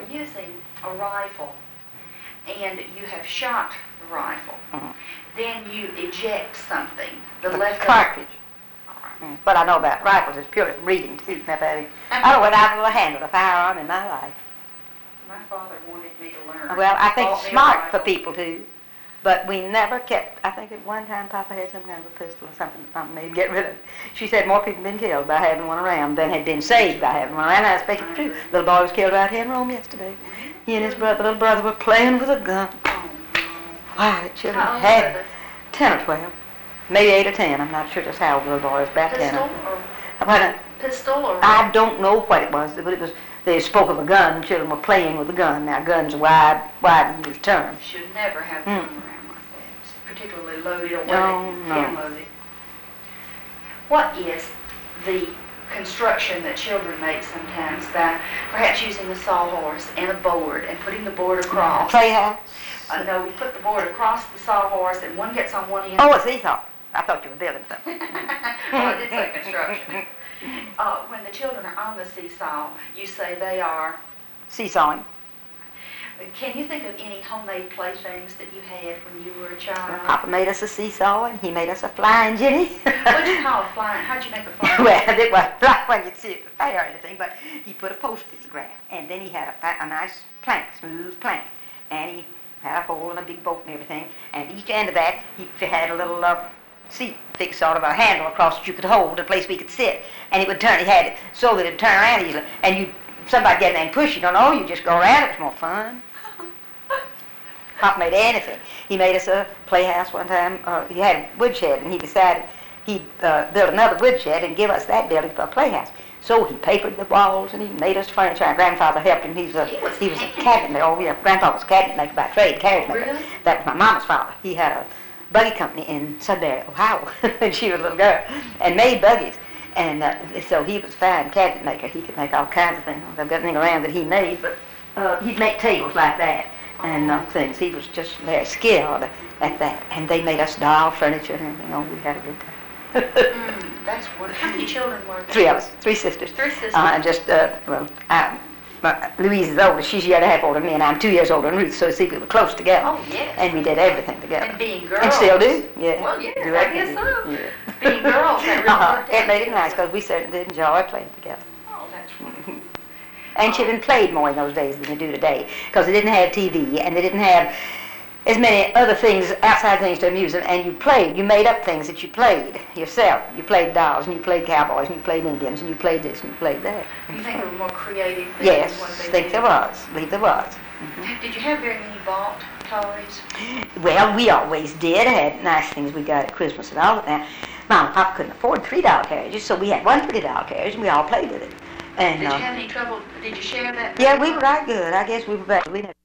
using a rifle and you have shot the rifle, then you eject something. The cartridge. What I know about rifles is purely reading too. I don't know whether I've ever handled a firearm in my life. My father wanted me to learn. Well, I think it's smart for people to, but we never kept. I think at one time Papa had some kind of a pistol or something that Mama made to get rid of it. She said more people had been killed by having one around than had been saved by having one around. I was speaking the truth. Little boy was killed right here in Rome yesterday. He and his little brother were playing with a gun. Wow, the children had 10 or 12. Maybe 8 or 10. I'm not sure just how old the little boy was. About 10. Pistol or? I don't know what it was, but it was. They spoke of a gun. The children were playing with a gun. Now, guns are widely used term. Should never have them around like that. It's particularly loaded or hand-loaded. What is the construction that children make sometimes by perhaps using a sawhorse and a board and putting the board across? Playhouse? No, we put the board across the sawhorse and one gets on one end. Oh, a seesaw. I thought you were building something. Well, I did say construction. When the children are on the seesaw, you say they are? Seesawing. Can you think of any homemade playthings that you had when you were a child? Well, Papa made us a seesaw and he made us a flying jenny. What did you call a flying? How'd you make a flying? Well, it wasn't like when you'd see it at the fair or anything, but he put a post in the ground and then he had a nice plank, smooth plank, and he had a hole and a big boat and everything, and each end of that he had a little seat fixed, sort of a handle across that you could hold, a place we could sit, and it would turn. He had it so that it'd turn around easily, and somebody get in there and push. You don't know, you just go around. It was more fun. Papa made anything. He made us a playhouse one time. He had a woodshed, and he decided he'd build another woodshed and give us that building for a playhouse. So he papered the walls and he made us furniture. Our grandfather helped him. He was a cabinet maker. Oh yeah, Grandpa was a cabinet maker by trade, carriage maker. Really? That was my mama's father. He had a buggy company in Sudbury, Ohio, when she was a little girl, and made buggies. And so he was a fine cabinet maker. He could make all kinds of things. I've got nothing around that he made, but he'd make tables like that and things. He was just very skilled at that. And they made us doll furniture and everything. Oh, we had a good time. That's wonderful. How many children were there? 3 of us, 3 sisters. 3 sisters. Louise is older. She's a year and a half older than me, and I'm 2 years older than Ruth. So you see, we were close together. Oh yes. And we did everything together. And being girls. And still do. Yeah. Well, yes, I guess so. Yeah. Being girls, that really worked It made it out. nice because we certainly did enjoy playing together. Oh, that's wonderful. And children played more in those days than they do today because they didn't have TV and they didn't have as many other things, outside things to amuse them, and you made up things that you played yourself. You played dolls, and you played cowboys, and you played Indians, and you played this, and you played that. You think there were more creative things Yes, than what they think did? there was. Believe there was. Mm-hmm. Did you have very many bought toys? Well, we always did. Had nice things we got at Christmas and all of that. Mom and Papa couldn't afford 3 doll carriages, so we had one pretty doll carriage, and we all played with it. And, Did you have any trouble? Did you share that? Yeah, we were right good. I guess we were better. We never